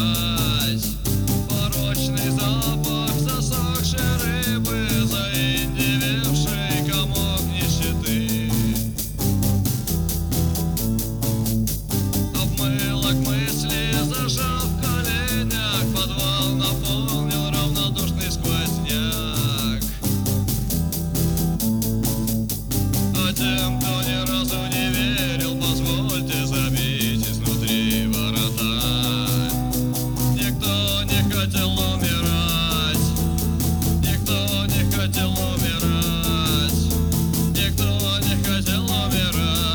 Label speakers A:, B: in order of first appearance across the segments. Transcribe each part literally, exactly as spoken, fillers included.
A: выбирать. Порочный запах засохшей рыбы, заиндевевший комок нищеты. Обмылок мысли, зажав в коленях, подвал наполнил равнодушный сквозняк. А тем, кто ни разу не верил, позвольте забить изнутри ворота. Никто не хотел умирать, никто не хотел умирать, никто не хотел умирать.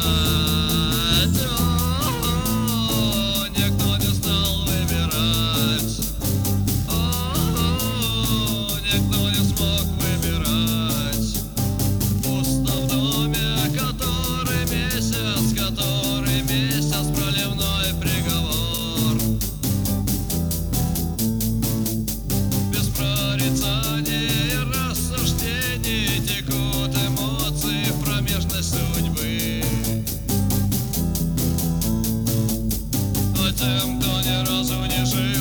A: О, никто не стал выбирать. О, никто не смог выбирать. Пусто в доме, который месяц, который месяц проливной приговор. Без прорицаний и рассуждений текут эмоции в промежность судьбы. А тем, кто ни разу не жил,